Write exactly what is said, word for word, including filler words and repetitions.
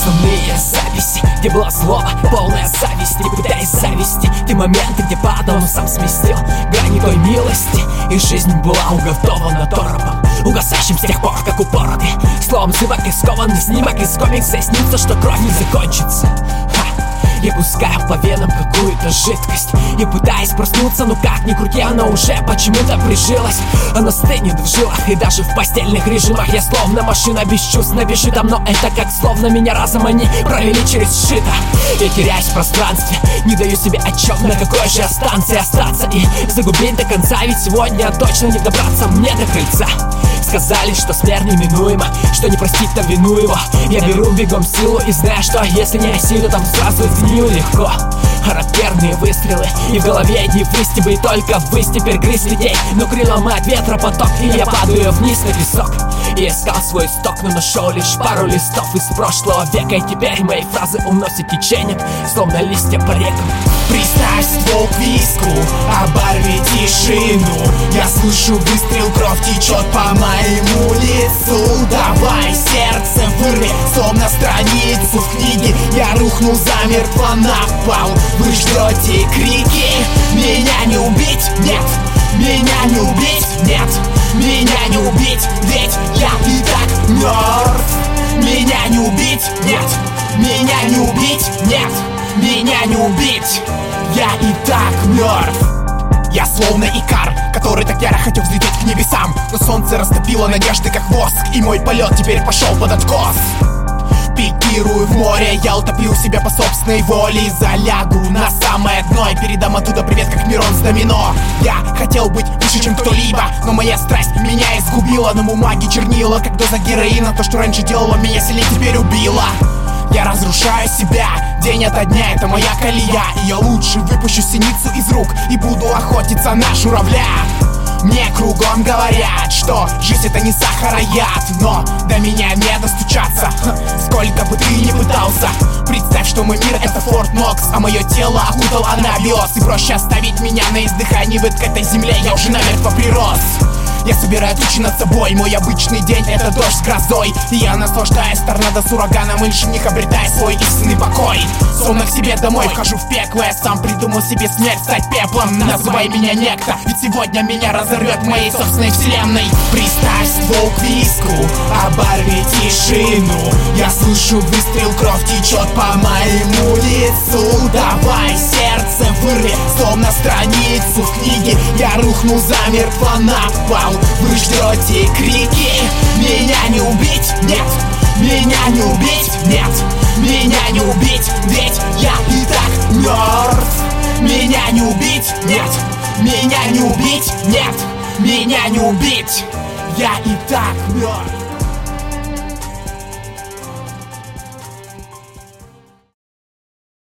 Основные записи, где было слово, полная зависть. Не пытаясь зависти те моменты, где падал, но сам сместил грани той милости. И жизнь была уготована торопом, угасающим с тех пор, как упороты. Словом, зывак и скованный снимок из комикса. И снится, что кровь не закончится. Ха! Я пускаю по венам какую-то жидкость и пытаясь проснуться, ну как ни крути, она уже почему-то прижилась. Она стынет в жилах, и даже в постельных режимах я словно машина бесчувственно бежит. Но это как словно меня разом они провели через шито. Я теряюсь в пространстве, не даю себе отчет, на какой же станции остаться и загубить до конца. Ведь сегодня точно не добраться мне до крыльца. Сказали, что смерть неминуема, что не простить там вину его. Я беру бегом силу и знаю, что если не осилю, там сразу сгнию легко. Характерные выстрелы, и в голове одни выстебы, и только ввысь теперь грызть людей. Но крылом от ветра поток, и я падаю вниз на песок. И искал свой исток, но нашел лишь пару листов из прошлого века. И теперь мои фразы уносят течением, словно листья по рекам. Приставь ствол к виску, оборви тишину. Я слышу выстрел, кровь течет по моему лицу. Давай сердце вырви, словно страницу в книге. Я рухнул замертво на пол. Вы ждете крики. Меня не убить, нет. Меня не убить, нет. Меня не убить, ведь я и так мертв. Меня не убить, нет. Меня не убить, нет. Меня не убить, я и так мертв. Я словно Икар, который так яро хотел взлететь к небесам, но солнце растопило надежды как воск, и мой полет теперь пошел под откос. Пикирую в море, я утоплю себя по собственной воле и залягу на самое дно, и передам оттуда привет, как Мирон с домино. Я хотел быть выше, чем кто-либо, но моя страсть меня изгубила. На бумаге чернила, как доза героина. То, что раньше делало меня сильнее, теперь убило. Я разрушаю себя день ото дня, это моя колея. И я лучше выпущу синицу из рук и буду охотиться на журавля. Мне кругом говорят, что жизнь это не сахарояд, но до меня не достучаться, сколько бы ты ни пытался. Представь, что мой мир это Форт Нокс, а мое тело окутал анабиоз. И проще оставить меня на издыхании в этой земле, я уже намертво прирос. Я собираю тучи над собой, мой обычный день это дождь с грозой. И я наслаждаюсь торнадо с ураганом, и лишь в них обретая свой истинный покой. Словно к себе домой вхожу в пекло, я сам придумал себе смерть, стать пеплом. Называй меня некто, ведь сегодня меня разорвет в моей собственной вселенной. Приставь ствол к виску, оборви тишину. Я слышу выстрел, кровь течет по моему лицу. Давай сердце вырви, словно страницу в книге. Я рухнул замертво на пол. Вы ждете крики. Меня не убить, нет. Меня не убить, нет. Меня не убить, ведь я и так мертв. Меня не убить, нет. Меня не убить, нет. Меня не убить, я и так мертв.